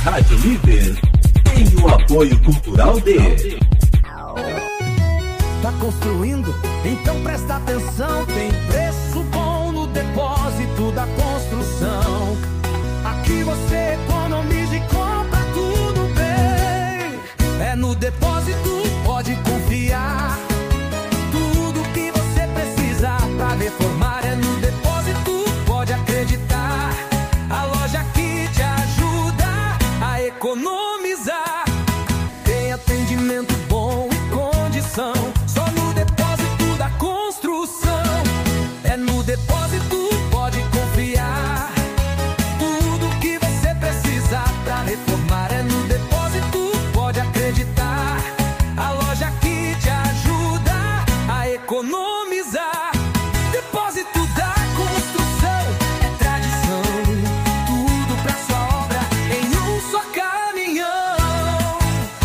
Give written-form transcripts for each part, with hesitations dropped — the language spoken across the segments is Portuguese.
Rádio Líder tem o apoio cultural de... Tá construindo? Então presta atenção. Tem preço bom no depósito da construção. Aqui você economiza e compra tudo bem. É no depósito, pode confiar. Tudo que você precisa pra reformar é no depósito, pode acreditar. A loja que te ajuda a economizar. Tem atendimento bom e condição. Só no depósito da construção. É no depósito, pode confiar. Tudo que você precisa pra reformar é no depósito, pode acreditar. A loja que te ajuda a economizar. Depósito da construção é tradição. Tudo pra sua obra em um só caminhão.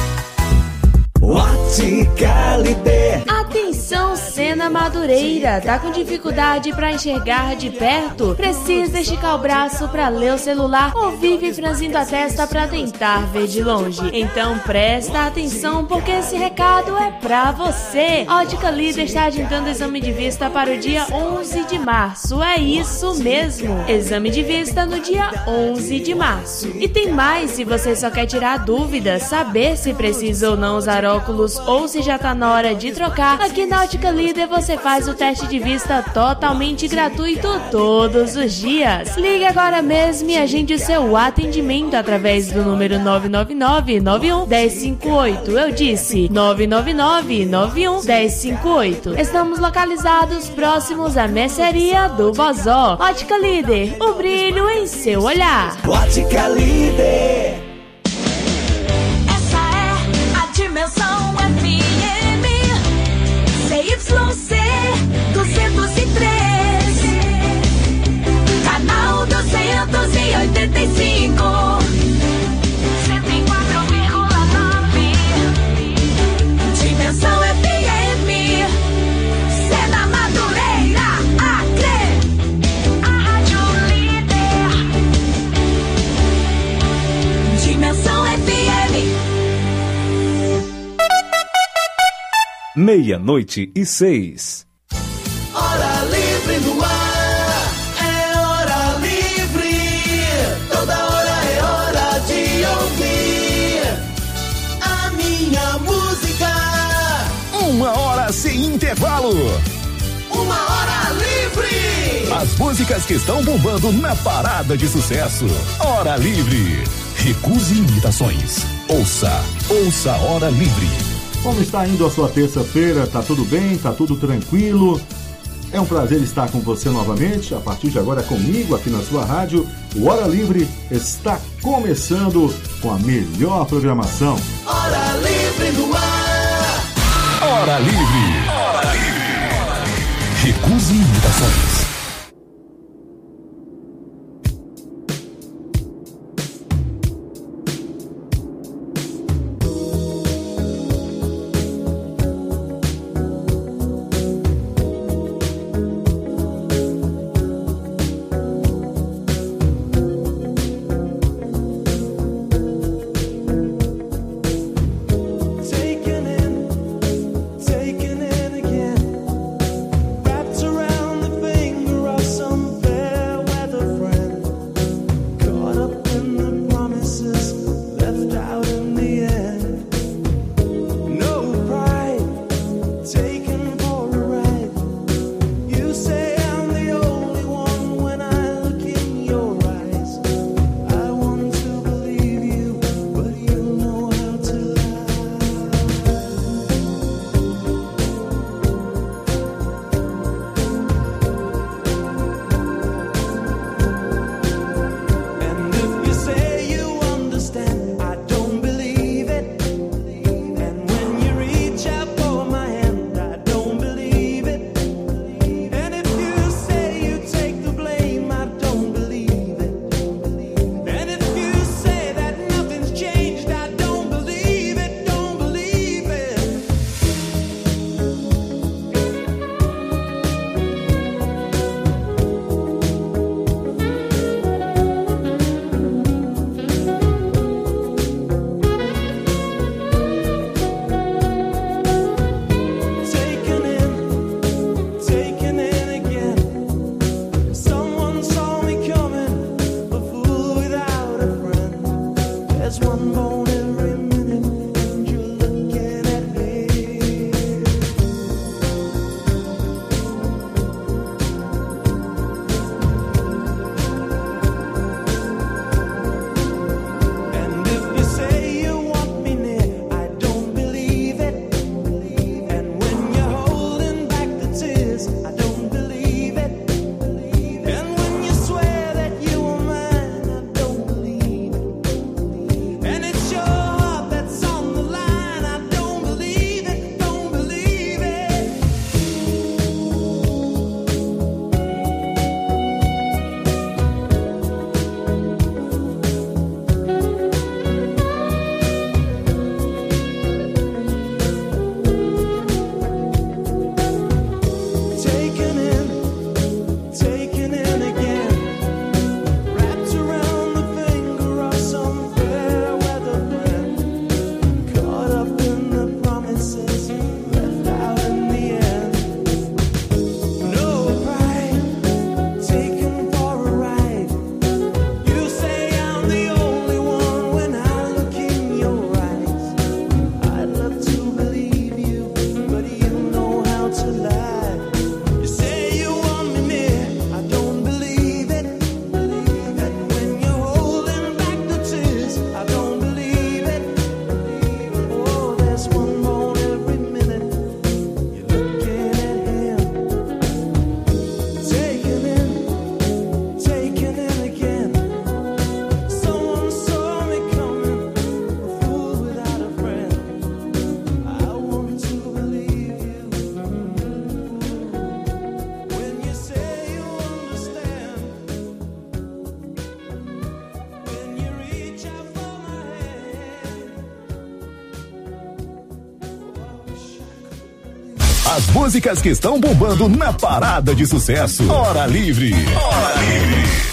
Ótica Líder. Atenção, Sena Madureira, tá com dificuldade para enxergar de perto? Precisa esticar o braço para ler o celular ou vive franzindo a testa para tentar ver de longe? Então presta atenção, porque esse recado é pra você. Ótica Líder está agendando exame de vista para o dia 11 de março. É isso mesmo, exame de vista no dia 11 de março. E tem mais, se você só quer tirar dúvidas, saber se precisa ou não usar óculos ou se já tá na hora de trocar, aqui na Ótica Líder você faz o teste de vista totalmente gratuito todos os dias. Ligue agora mesmo e agende o seu atendimento através do número 999-91-1058. Eu disse 999-91-1058. Estamos localizados próximos à mercearia do Vozó. Ótica Líder, o brilho em seu olhar. Ótica Líder. Essa é a Dimensão FM CYC 203, canal 285, 104,9. Dimensão FM, Sena Madureira, Acre, a Rádio Líder. Dimensão FM. 00:06. Hora livre no ar. É hora livre. Toda hora é hora de ouvir a minha música. 1 hora sem intervalo. 1 hora livre. As músicas que estão bombando na parada de sucesso. Hora Livre. Recuse imitações. Ouça Hora Livre. Como está indo a sua terça-feira? Tá tudo bem? Tá tudo tranquilo? É um prazer estar com você novamente. A partir de agora comigo aqui na sua rádio. O Hora Livre está começando com a melhor programação. Hora livre no ar. Hora Livre. Hora Livre. Recuse imitações. Taken in again, wrapped around the things As músicas que estão bombando na parada de sucesso. Hora Livre. Hora Livre.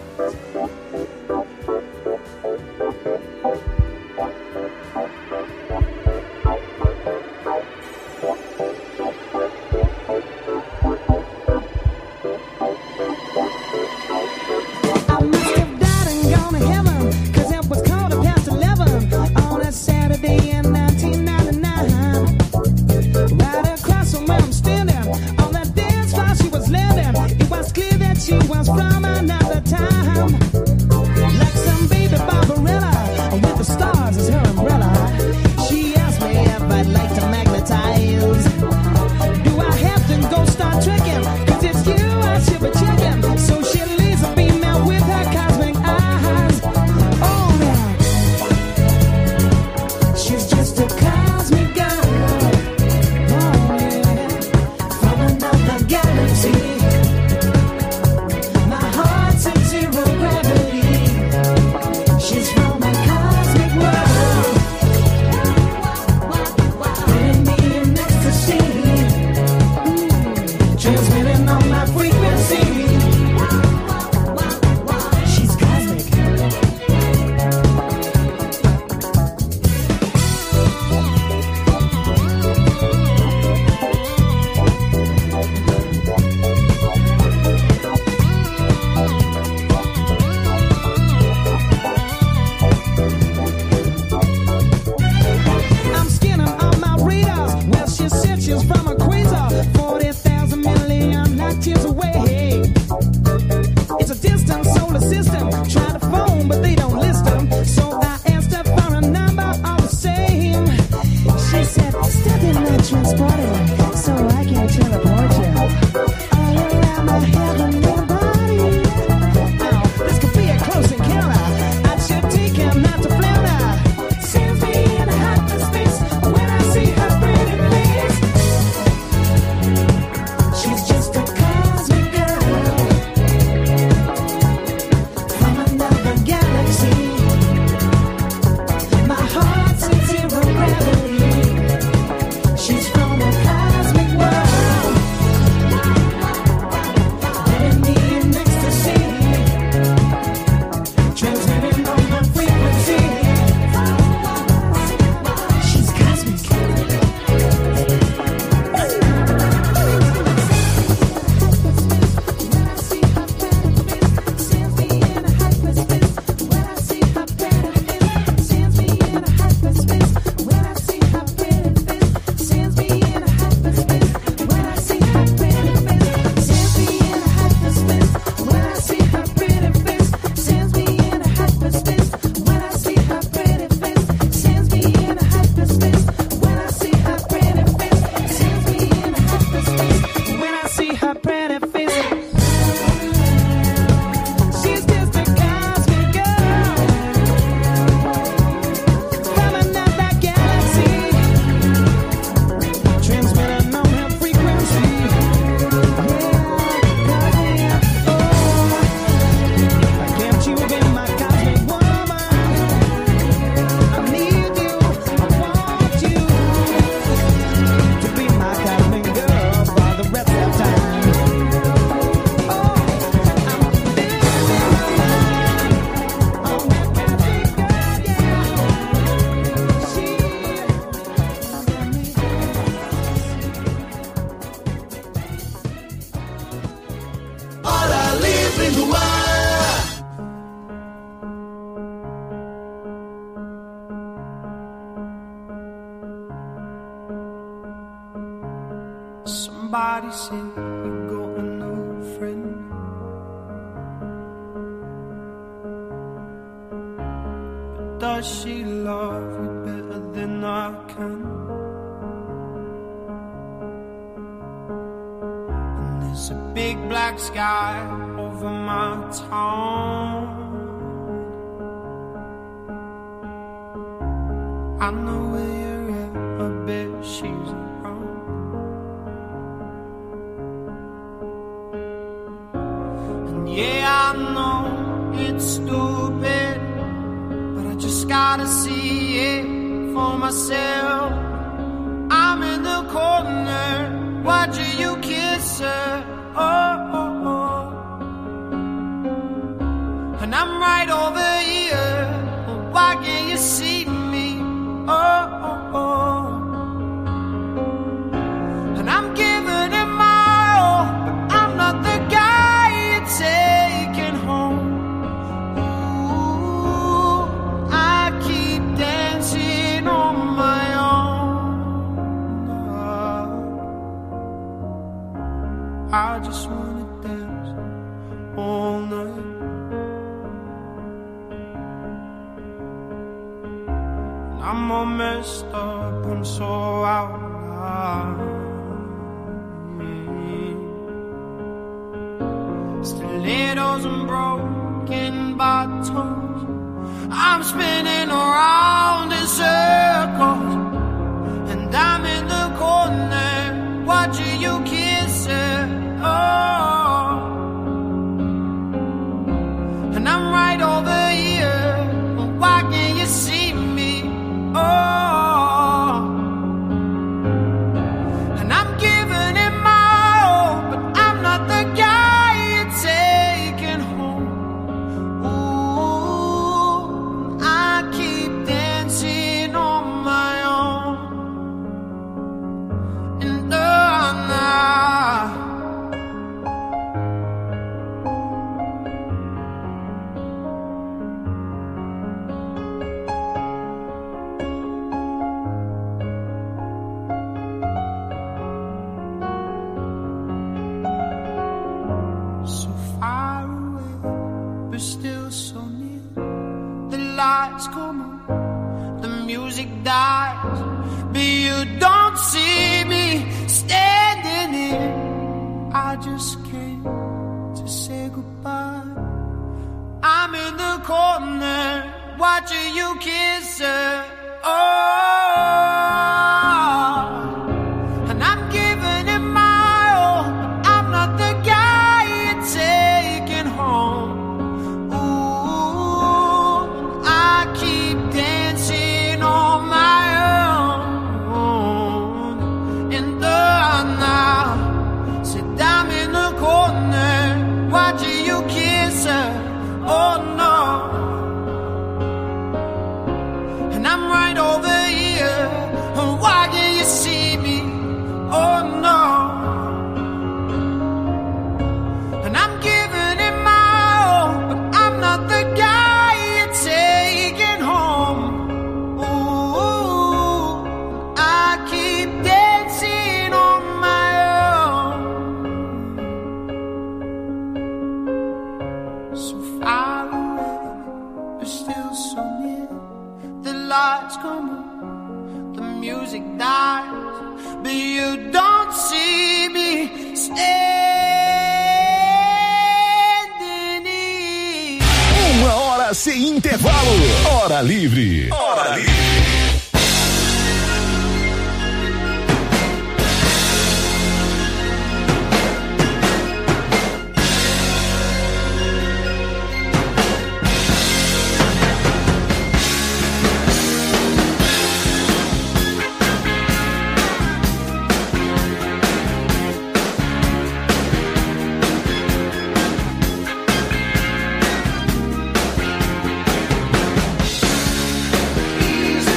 Somebody said you got a new friend. But does she love you better than I can? And there's a big black sky over my town. I know where you're at, I bet she's around. And yeah, I know it's stupid, but I just gotta see it for myself. I'm in the corner watching you kiss her. Oh, oh, oh. And I'm right over here. Why can't you see me? Oh, oh, oh. And I'm giving it my all, but I'm not the guy you're taking home. Ooh, I keep dancing on my own. I just wanna dance all night. I'm all messed up, I'm so out of line. Stilettos and broken bottles, I'm spinning around in circles, and I'm in the corner watching you kiss her. Oh, and I'm right over here. Why can't you see me? Oh, and I'm giving it my all, but I'm not the guy you're taking home. Ooh, I keep dancing on my own. And so far away, but still so near. The lights come on, the music dies, but you don't see me standing here. I just came to say goodbye. I'm in the corner watching you kiss her. Oh, and I'm giving it my all, but I'm not the guy you're taking home. Ooh, I keep dancing on my own. In the night, said I'm in the corner watching you kiss her. Oh no, and I'm right over here. Why can't you see me? Oh no, and I'm giving it my all, but I'm not the guy you're taking home. Ooh, I keep dancing on my own. So far away, but still so near. The lights come on, the music dies, but you don't see me standing here. Uma hora sem intervalo. Hora livre. Hora livre. Easy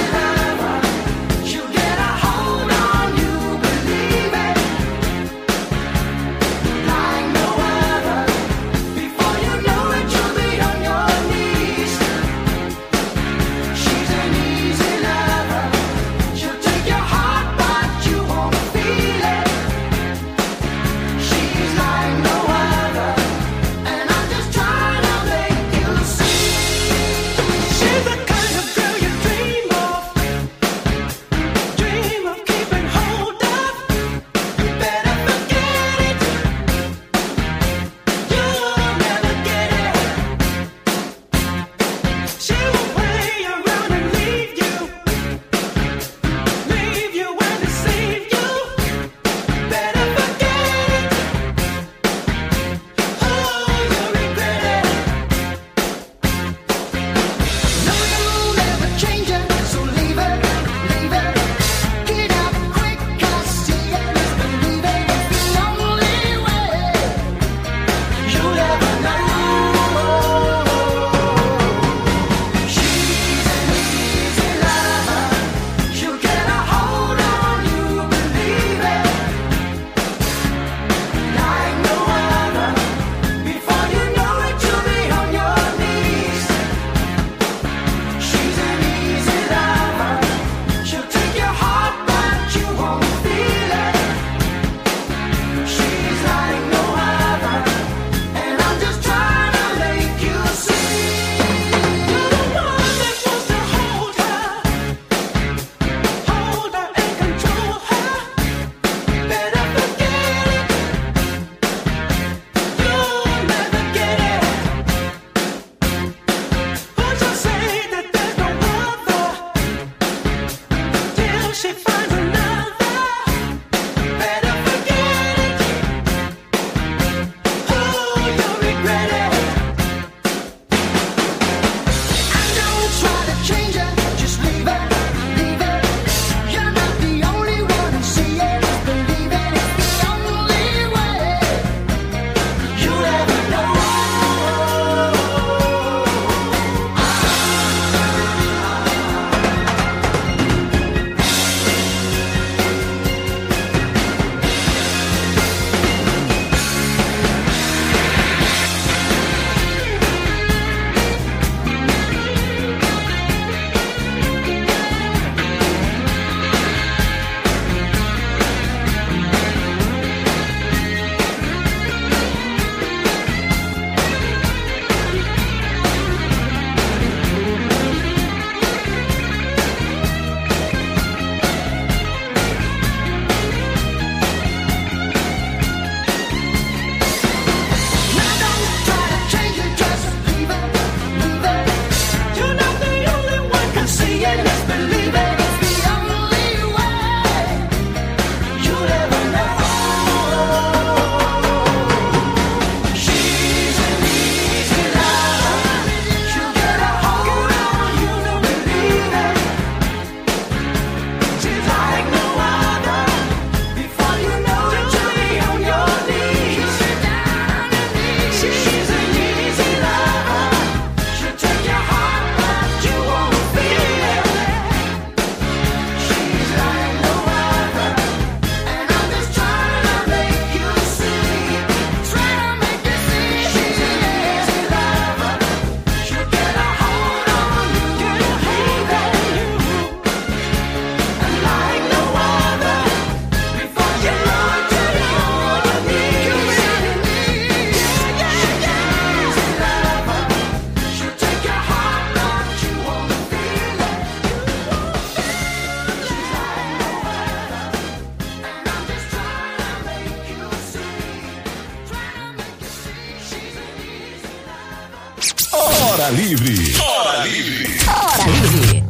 Hora Livre. Hora Livre. Hora Livre.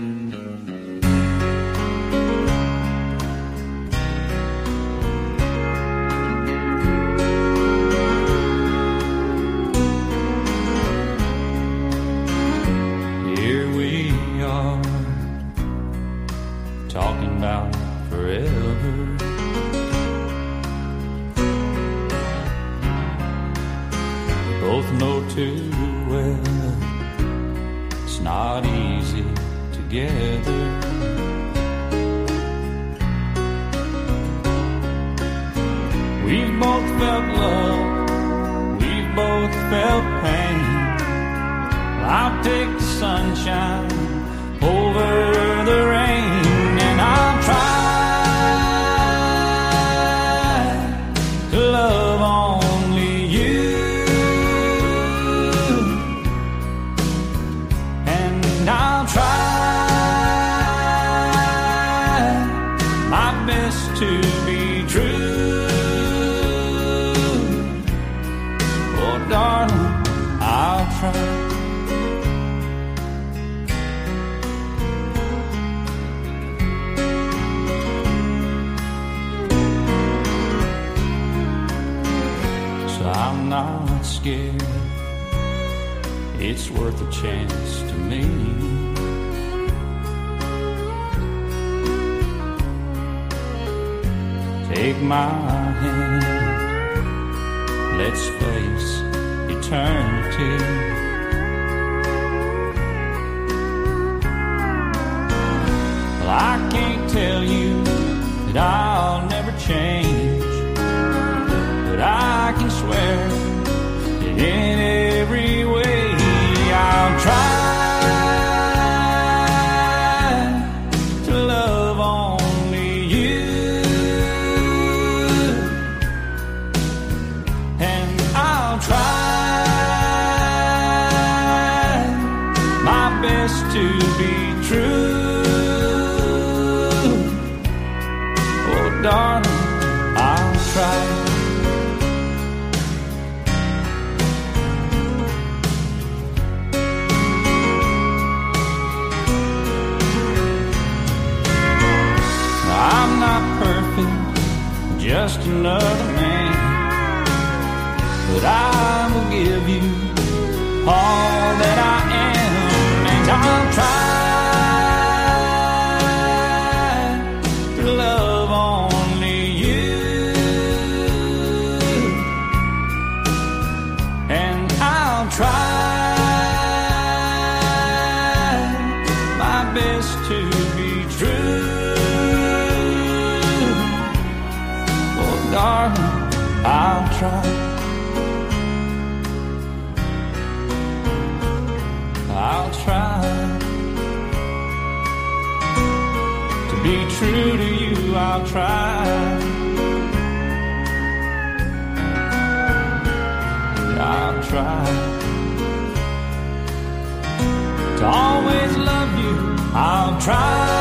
Here we are, talking about forever. We both know too well it's not easy together. We've both felt love, we've both felt pain. I'll take the sunshine over the rain, and I'll try to love only you, and I'll try my best to be true. Oh, darling, I'll try. I'm not scared, it's worth a chance to me. Take my hand, let's face eternity. Well, I can't tell you that I'll never change, but I can swear that in every way I'll try to love only you, and I'll try my best to be true. Oh, darling, I'll try. I'm not perfect, just another man, but I will give you all that I am, and I'll try to love only you, and I'll try my best to be true. Darling, I'll try. I'll try to be true to you. I'll try. I'll try to always love you. I'll try.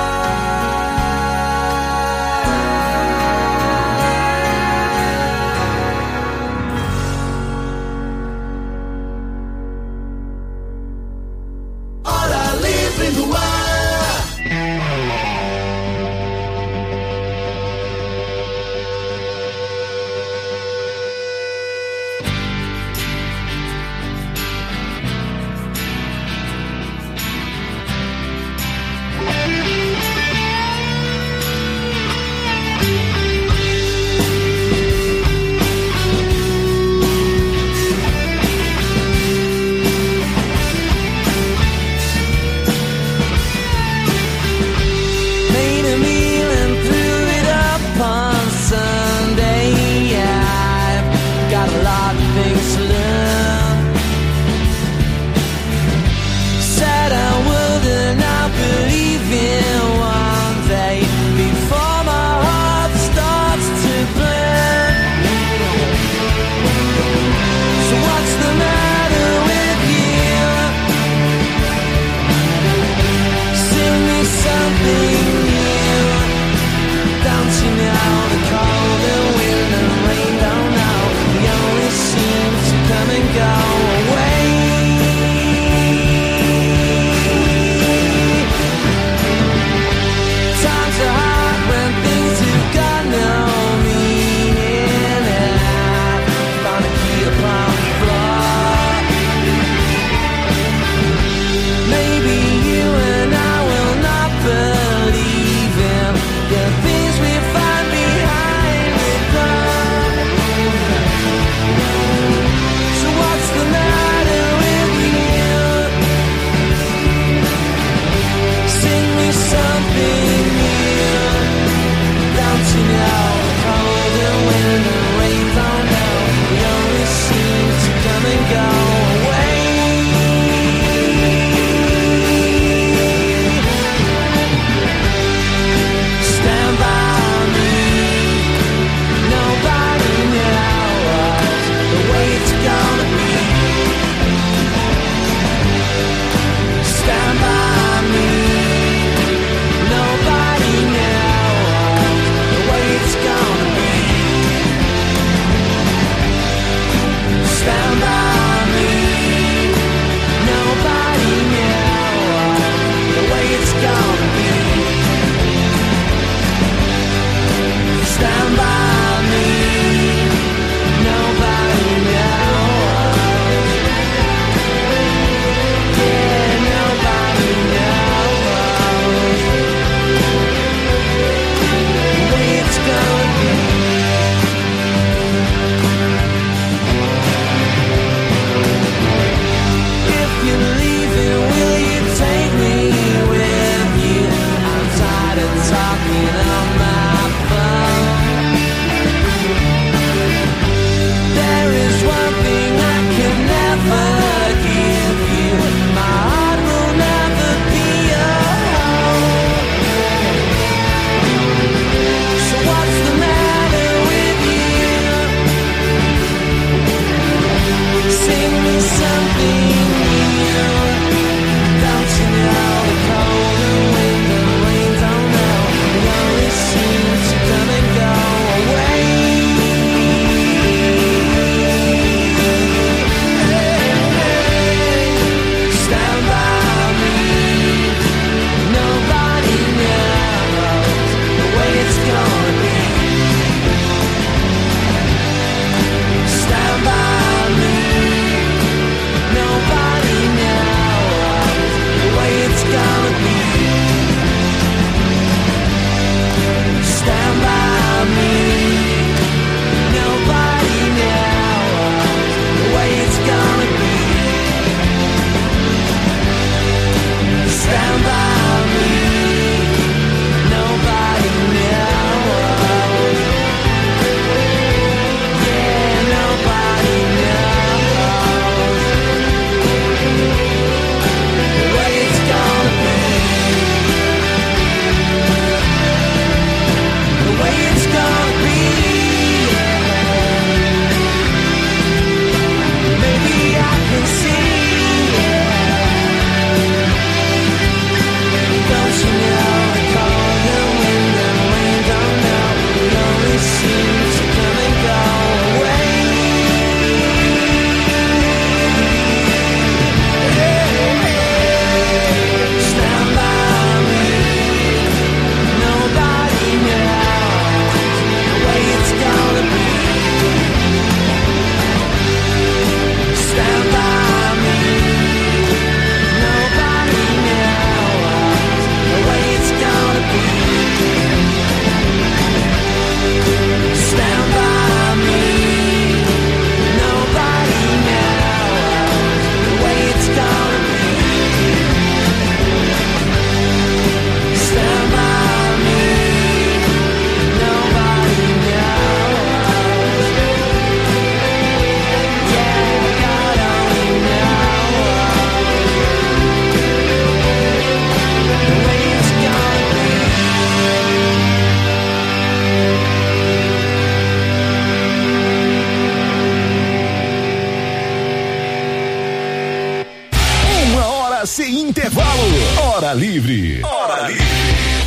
intervalo. Hora Livre. Hora Livre.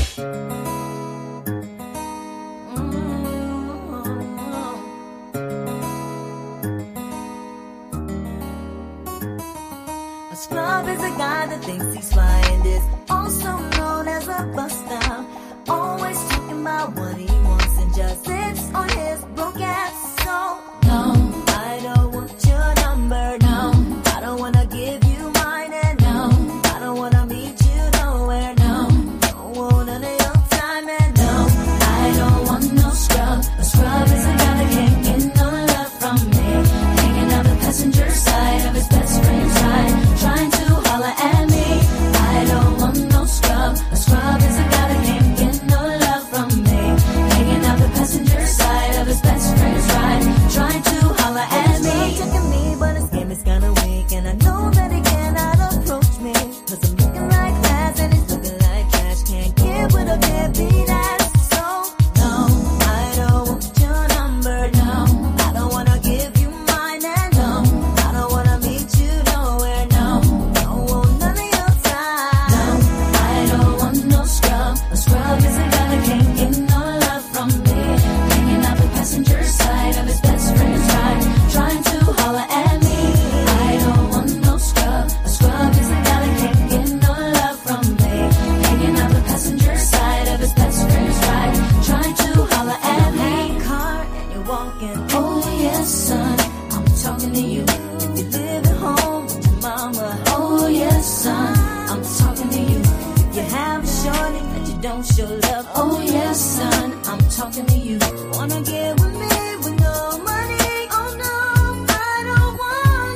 A scrub is a guy that thinks he's fly and is also known as a buster. Always talking about what he wants and just sits on his broke ass. So no, I don't want your number. No, I don't wanna give you mine. And no, I don't wanna meet you nowhere. No, don't want none of your time. And no, I don't want no scrub. A scrub is a guy that can't get no love from me. Hanging out the passenger side of his best friend's ride, trying to holler at me. I don't want no scrub. A scrub is a guy that can't get no love from me. Hanging out the passenger side of his best friend's ride, trying to holler at me. He's checking me, but his game is kinda weak, and I know that he cannot approach me. 'Cause I'm looking like class and he's looking like cash. Can't get what I can't be that. So no, I don't want your number. No, I don't wanna give you mine. And no, I don't wanna meet you nowhere. No, don't want none of your time. No, I don't want no scrub. A scrub is a guy that can't get no love from me. Hanging out the passenger side of his best friend's ride, trying to holler at me. I don't want no scrub. A scrub is a guy that can't get no love from me. Hanging out the passenger side of his best friend's ride, trying to holler at me. Car and you're walking. Oh yes, son, I'm talking to you. If you live at home with your mama. Oh yes, son, I'm talking to you. If you have a shorty that you don't show love. Oh yes, son, I'm talking to you. Wanna get with me with no money? Oh no, I don't want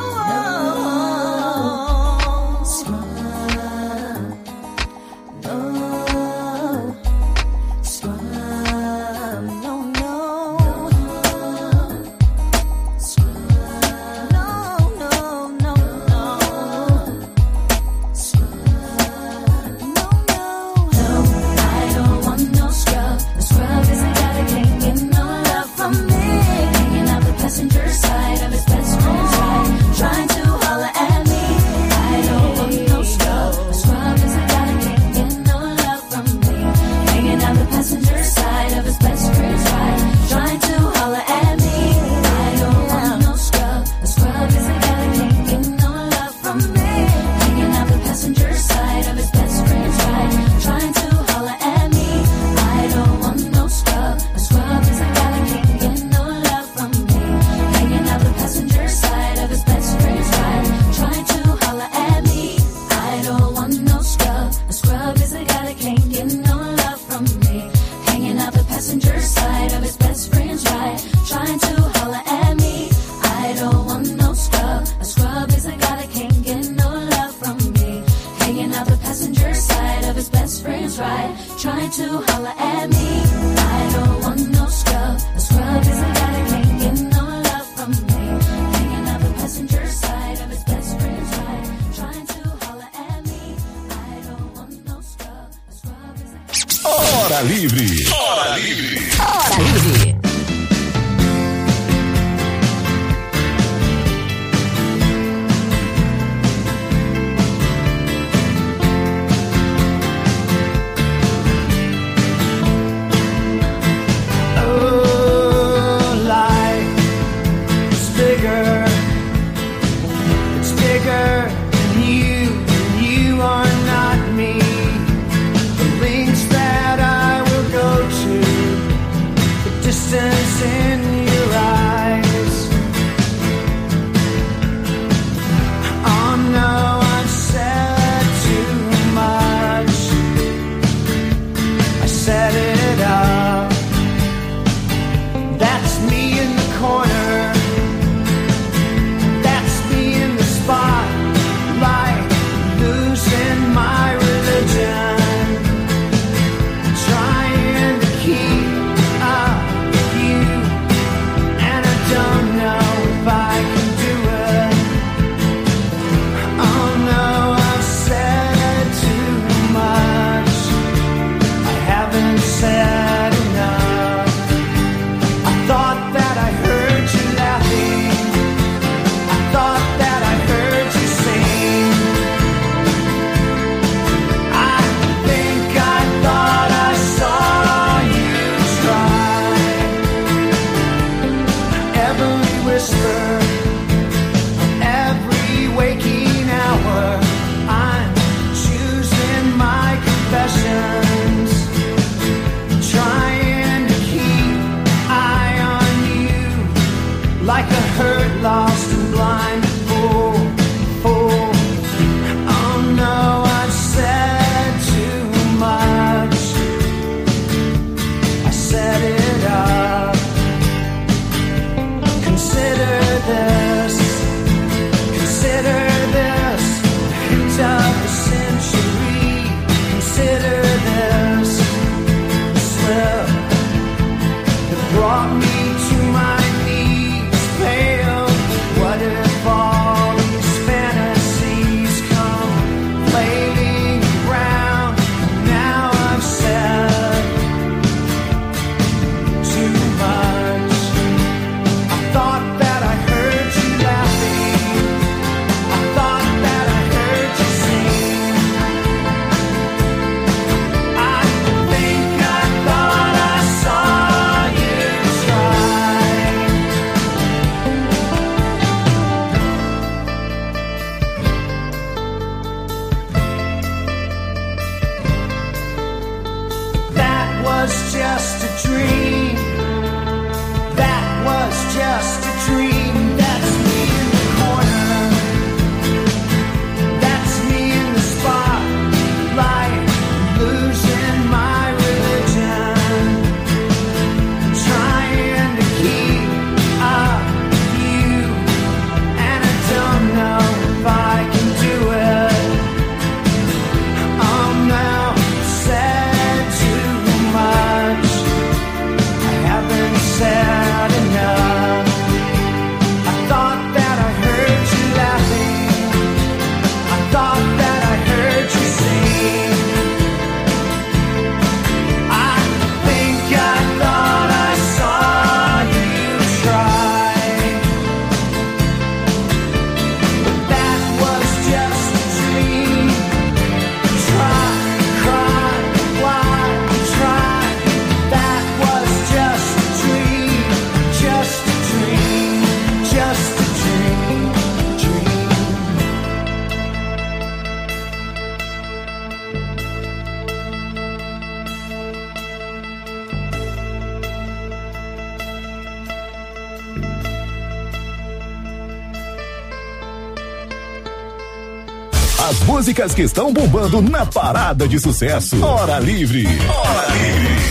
no scrub. No scrub. No, no scrub. No, no, no, no scrub. No, no, no, I don't want no scrub. A scrub is a guy that can't get no love from me. Hanging out the passenger side of his best friend's ride, trying to holler at me. I don't want no scrub. A scrub is a guy that can't get no love from me. Hanging out the passenger side of his best friend's ride, trying to holler at me. I don't want no scrub. A scrub is a guy that can't get no love from me. Hanging out the passenger side of his best friend's ride, trying to holler at me. I don't want no scrub. A scrub is a guy that can't get no love from me. Hanging out the passenger side of his best friend's ride, trying to holler at me. I don't want no scrub. A scrub is a guy that can't get no love from me. Hanging out the passenger side of his best friend's ride, trying to holler at me. I don't want no scrub. A scrub is a guy that can't get no love from me. Hanging out the passenger side of his best friend's ride, trying to holler at me. I don't want no scrub. A scrub is a guy that can't get no love from me. Hanging out the passenger side of his best friend's ride, trying to holler at me. I don't want no scrub. A scrub is a Hora Livre. Hora Livre. Hora Livre. Oh, life is bigger. It's bigger than you, and you are not me. The links that I will go to, the distance just a dream. That was just a dream. That's me in the corner. That's me in the spotlight, losing my religion, trying to keep up with you, and I don't know if I can do it. I'm now said too much. I haven't said enough. I thought that I heard you laughing. I thought that I heard you sing. I think I thought I saw you try. But that was just a dream. Try, cry, why try? That was just a dream. Just a dream. Just a dream. Dream. As músicas que estão bombando na parada de sucesso. Hora Livre. Hora Livre.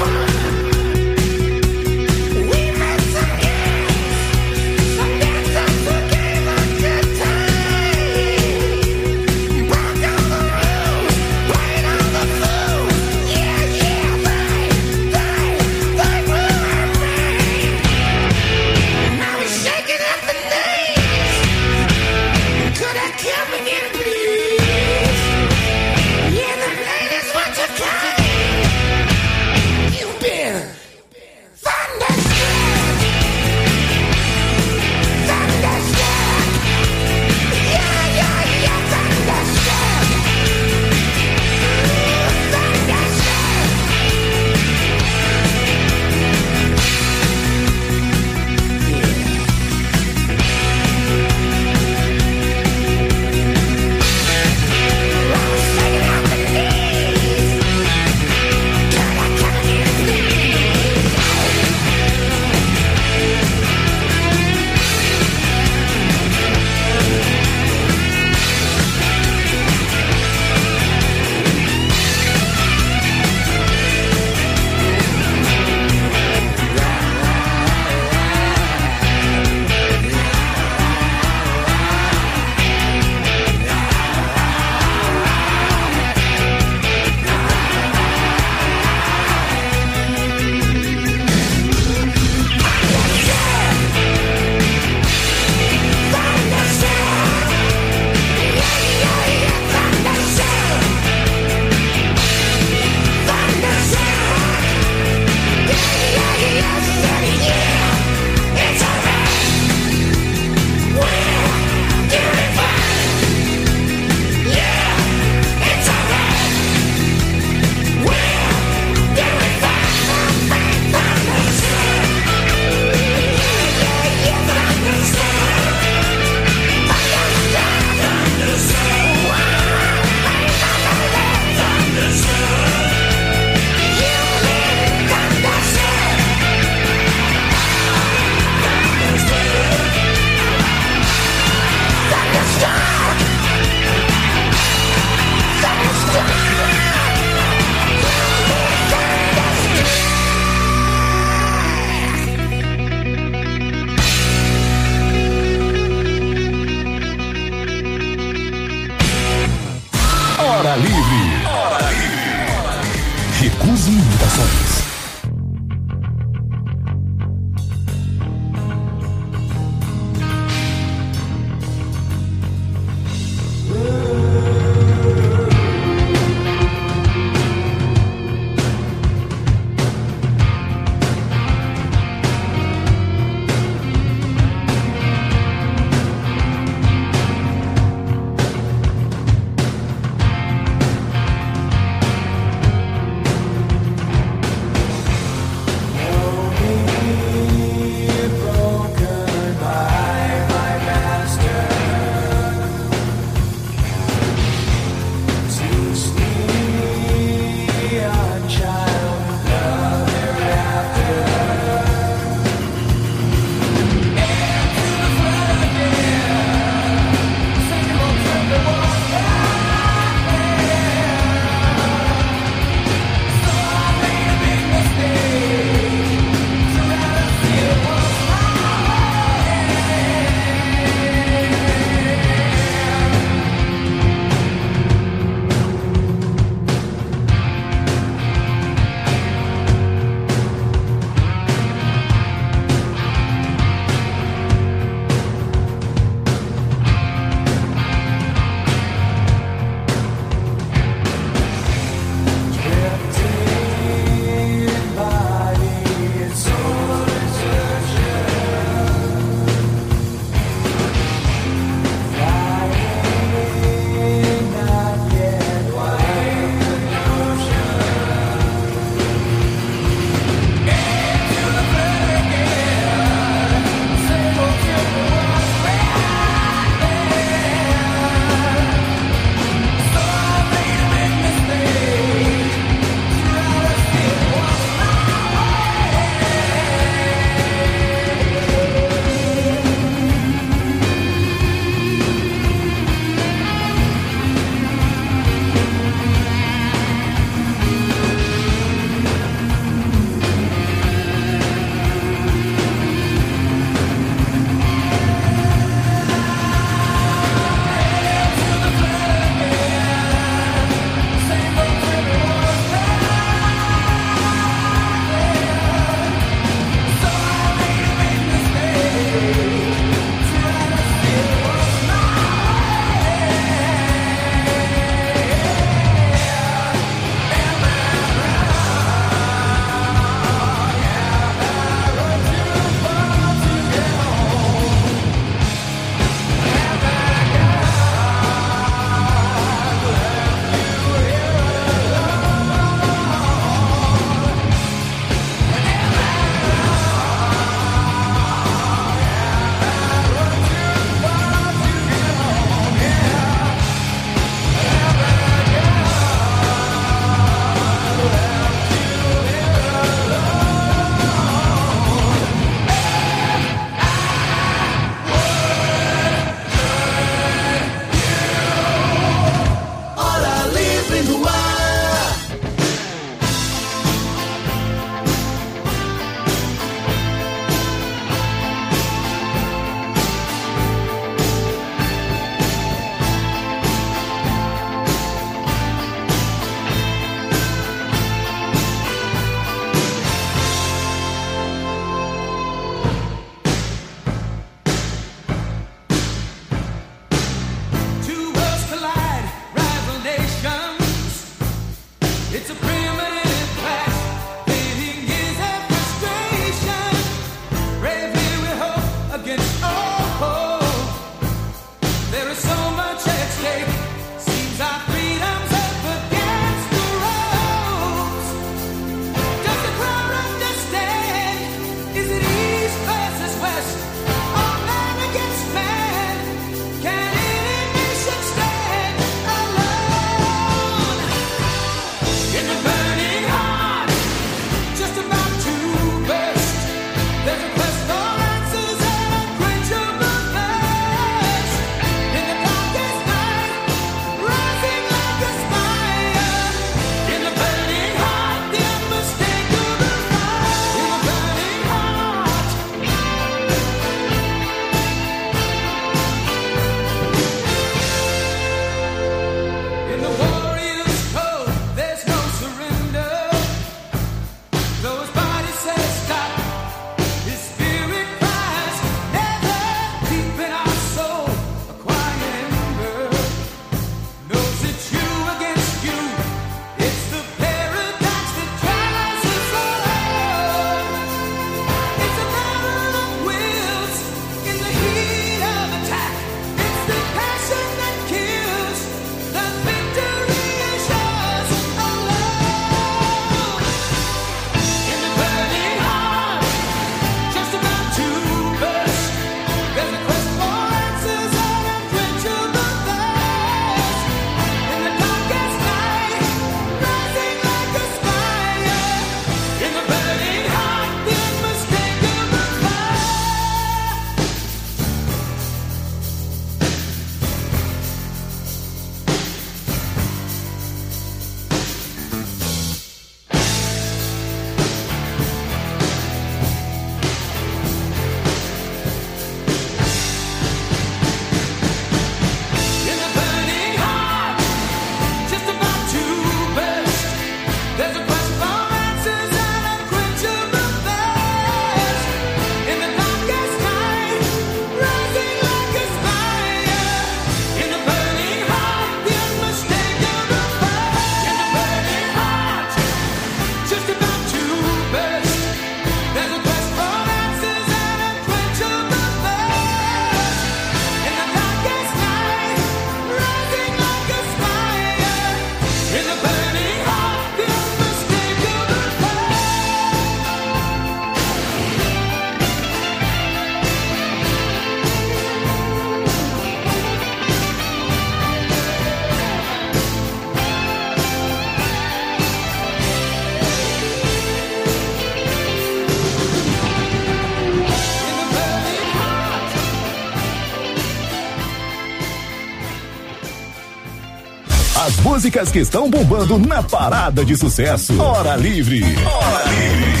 músicas que estão bombando na parada de sucesso. Hora Livre. Hora Livre.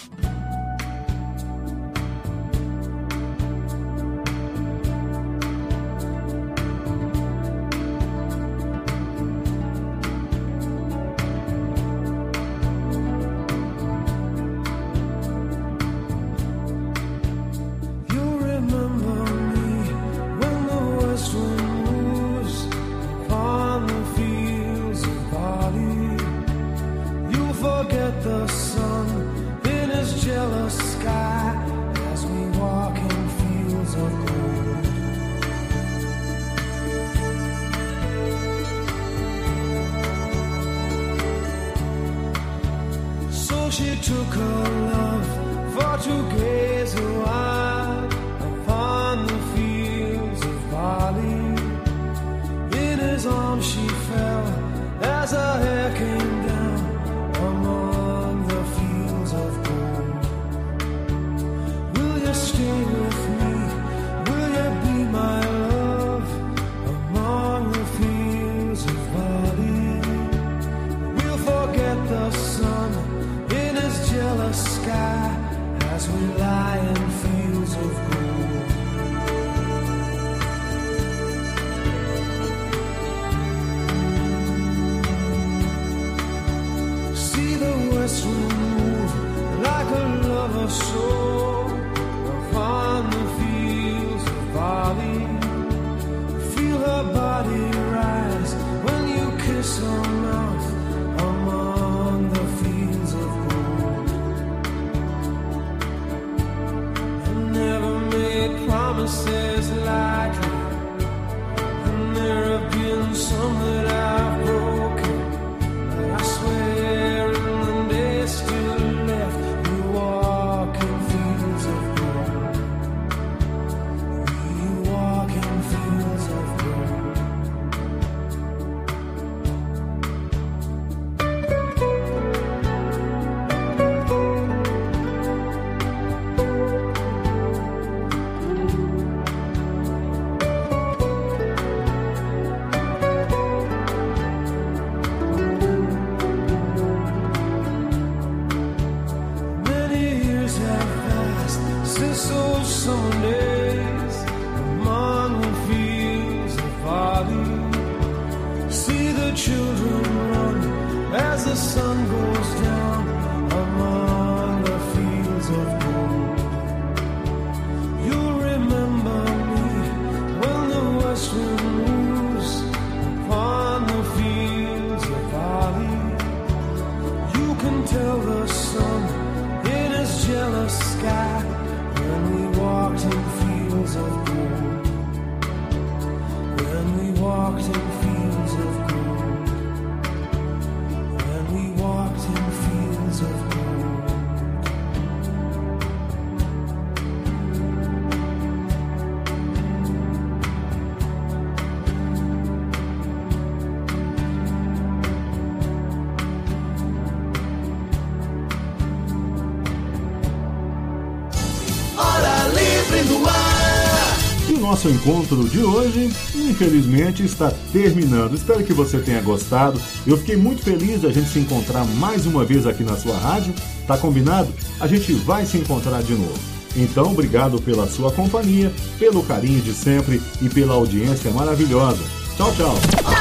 Nosso encontro de hoje, infelizmente, está terminando. Espero que você tenha gostado. Eu fiquei muito feliz de a gente se encontrar mais uma vez aqui na sua rádio. Tá combinado? A gente vai se encontrar de novo. Então, obrigado pela sua companhia, pelo carinho de sempre e pela audiência maravilhosa. Tchau, tchau.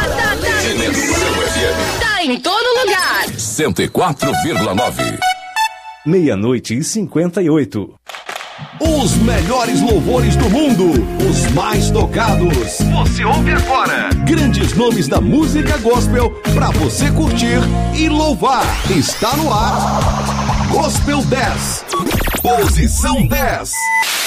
Tá em todo lugar. 104,9. 00:58. Os melhores louvores do mundo, os mais tocados. Você ouve agora. Grandes nomes da música gospel pra você curtir e louvar. Está no ar. Gospel 10. Posição 10.